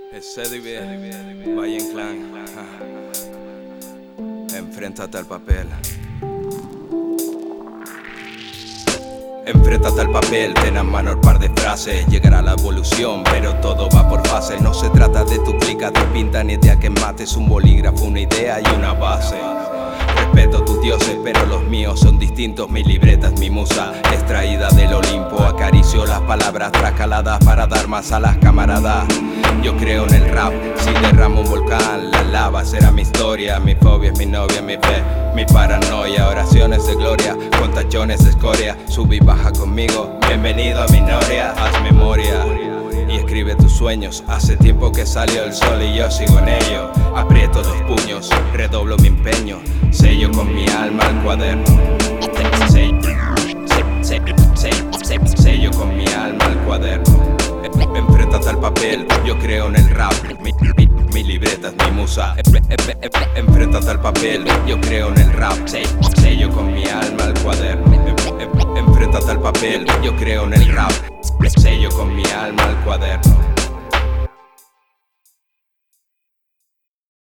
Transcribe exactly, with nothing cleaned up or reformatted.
C D B, Valle Inclán. Enfréntate al papel. Enfréntate al papel, ten a mano el par de frases. Llegará la evolución, pero todo va por fases. No se trata de tu clica, de pinta ni de a que mates. Un bolígrafo, una idea y una base. Respeto tus dioses, pero los míos son distintos. Mi libreta es mi musa, extraída del Olimpo. Acaricio las palabras trascaladas para dar más a las camaradas. Yo creo en el rap, si derramo un volcán, la lava será mi historia. Mi fobia es mi novia, mi fe, mi paranoia. Oraciones de gloria, con tachones de escoria. Sube y baja conmigo, bienvenido a mi noria. Haz memoria y escribe tus sueños. Hace tiempo que salió el sol y yo sigo en ello. Aprieto los puños, redoblo mi empeño. Sello con mi alma el cuaderno. Sello, sello, sello, sello con mi alma el cuaderno. Enfréntate al papel, yo creo en el rap. Mi, mi, mi libreta es mi musa. Enfréntate al papel, yo creo en el rap. Sello con mi alma el cuaderno. Enfréntate al papel, yo creo en el rap. Sello con mi alma el cuaderno.